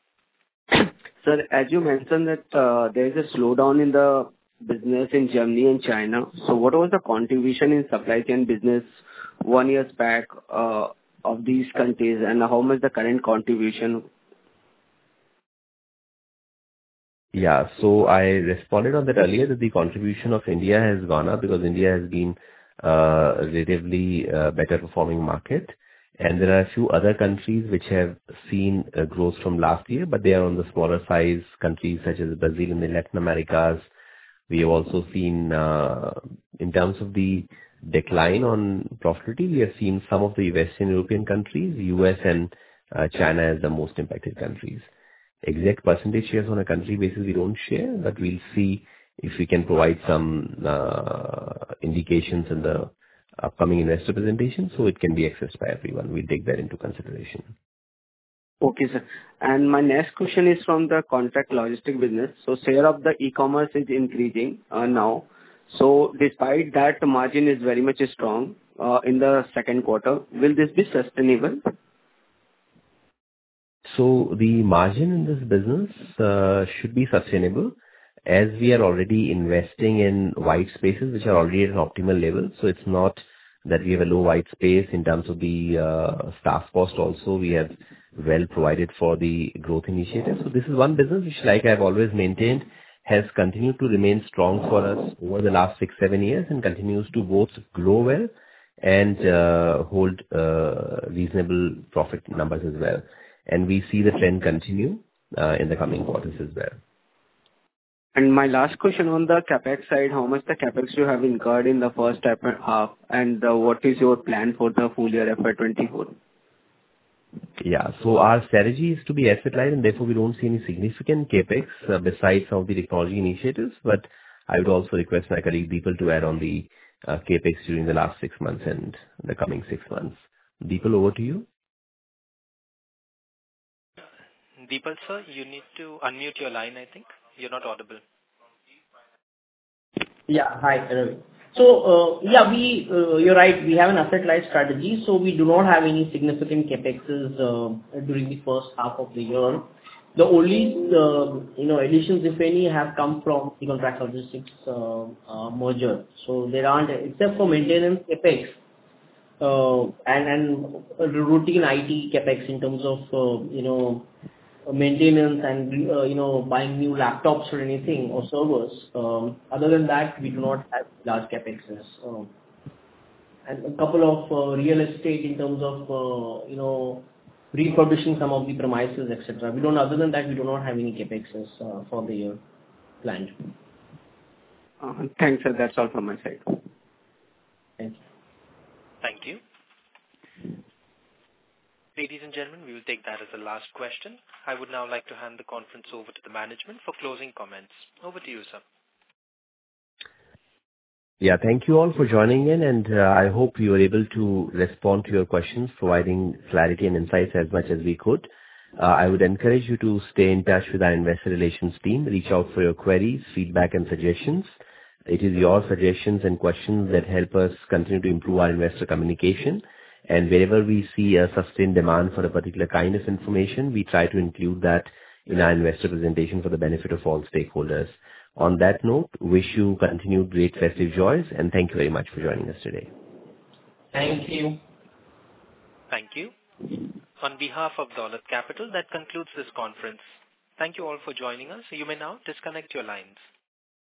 Sir, as you mentioned that uh, there is a slowdown in the business in Germany and China. So what was the contribution in supply chain business one year back uh, of these countries, and how much the current contribution? Yeah, so I responded on that earlier that the contribution of India has gone up because India has been uh, relatively uh, better performing market. And there are a few other countries which have seen uh, growth from last year, but they are on the smaller size countries such as Brazil and the Latin Americas. We have also seen, uh, in terms of the decline on profitability, we have seen some of the Western European countries, U S and uh, China as the most impacted countries. Exact percentage shares on a country basis we don't share, but we'll see if we can provide some uh, indications in the upcoming investor presentation so it can be accessed by everyone. We'll take that into consideration. Okay, sir. And my next question is from the contract logistic business. So share of the e-commerce is increasing uh, now. So despite that, the margin is very much strong uh, in the second quarter. Will this be sustainable? So the margin in this business uh, should be sustainable as we are already investing in white spaces which are already at an optimal level. So it's not that we have a low white space in terms of the uh, staff cost also. We have well provided for the growth initiatives. So this is one business which, like I've always maintained, has continued to remain strong for us over the last six, seven years and continues to both grow well and uh, hold uh, reasonable profit numbers as well. And we see the trend continue uh, in the coming quarters as well. And my last question on the CapEx side, how much the CapEx you have incurred in the first half, and uh, what is your plan for the full year F Y twenty-four? Yeah. So our strategy is to be asset light, and therefore we don't see any significant CapEx uh, besides some of the technology initiatives. But I would also request my colleague Deepal to add on the uh, CapEx during the last six months and the coming six months. Deepal, over to you. Deepal, sir, you need to unmute your line, I think. You're not audible. Yeah. Hi, Ravi. So, uh, yeah, we, uh, you're right, we have an asset-light strategy, so we do not have any significant CapExes uh, during the first half of the year. The only, uh, you know, additions, if any, have come from the contract logistics uh, uh, merger. So there aren't, except for maintenance CapEx, uh, and and routine I T CapEx in terms of, uh, you know, maintenance and, uh, you know, buying new laptops or anything, or servers. Um, Other than that, we do not have large CapExes. Um, And a couple of uh, real estate in terms of, uh, you know, refurbishing some of the premises, et cetera. We don't. Other than that, we do not have any CapExes uh, for the year planned. Uh, thanks, sir. That's all from my side. Thank you. Thank you. Ladies and gentlemen, we will take that as the last question. I would now like to hand the conference over to the management for closing comments. Over to you, sir. Yeah, thank you all for joining in, and uh, I hope we were able to respond to your questions, providing clarity and insights as much as we could. Uh, I would encourage you to stay in touch with our investor relations team. Reach out for your queries, feedback, and suggestions. It is your suggestions and questions that help us continue to improve our investor communication. And wherever we see a sustained demand for a particular kind of information, we try to include that in our investor presentation for the benefit of all stakeholders. On that note, wish you continued great festive joys, and thank you very much for joining us today. Thank you. Thank you. On behalf of Dolat Capital, that concludes this conference. Thank you all for joining us. You may now disconnect your lines.